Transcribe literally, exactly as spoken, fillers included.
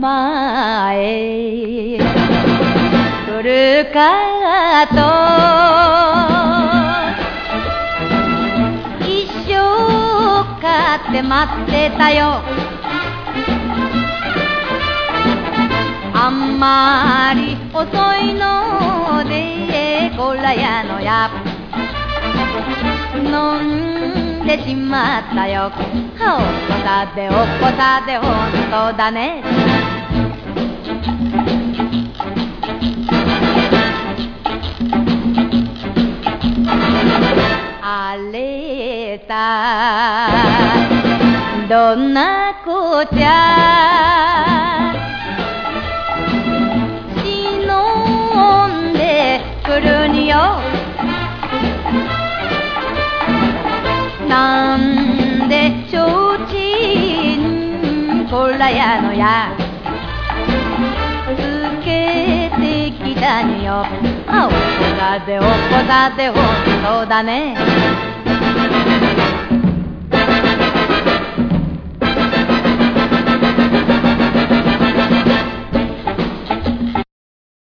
前来るかと一生かって待ってたよ。あんまり遅いのでこらやのや飲んでしまったよ。おっこさでおっこさでほんとだね。あれさどんなこっちゃ忍んでくるによ。なんでちょうちんこらやのやつけてきたによ。あおっこさでおっこさでほんとだね。